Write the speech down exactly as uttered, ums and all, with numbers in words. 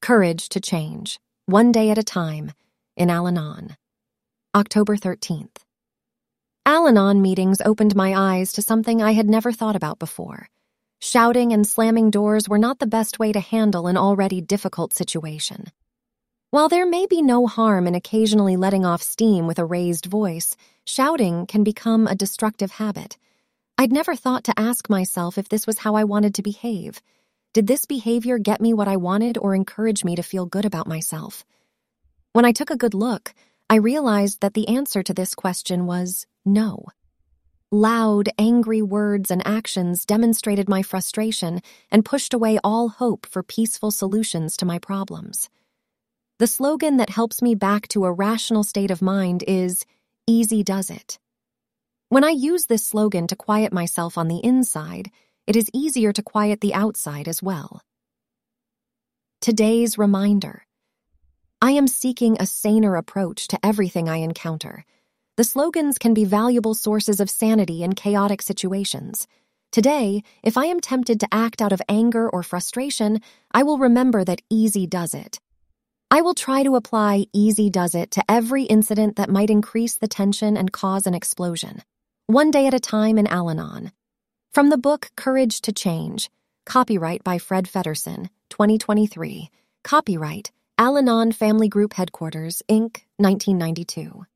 Courage to Change, One Day at a Time, in Al-Anon. October thirteenth. Al-Anon meetings opened my eyes to something I had never thought about before. Shouting and slamming doors were not the best way to handle an already difficult situation. While there may be no harm in occasionally letting off steam with a raised voice, shouting can become a destructive habit. I'd never thought to ask myself if this was how I wanted to behave. Did this behavior get me what I wanted or encourage me to feel good about myself? When I took a good look, I realized that the answer to this question was no. Loud, angry words and actions demonstrated my frustration and pushed away all hope for peaceful solutions to my problems. The slogan that helps me back to a rational state of mind is, "Easy does it." When I use this slogan to quiet myself on the inside, it is easier to quiet the outside as well. Today's reminder. I am seeking a saner approach to everything I encounter. The slogans can be valuable sources of sanity in chaotic situations. Today, if I am tempted to act out of anger or frustration, I will remember that easy does it. I will try to apply easy does it to every incident that might increase the tension and cause an explosion. One day at a time in Al-Anon. From the book Courage to Change, copyright by Fred Feddersen, twenty twenty-three, copyright Al-Anon Family Group Headquarters, Incorporated, nineteen ninety-two.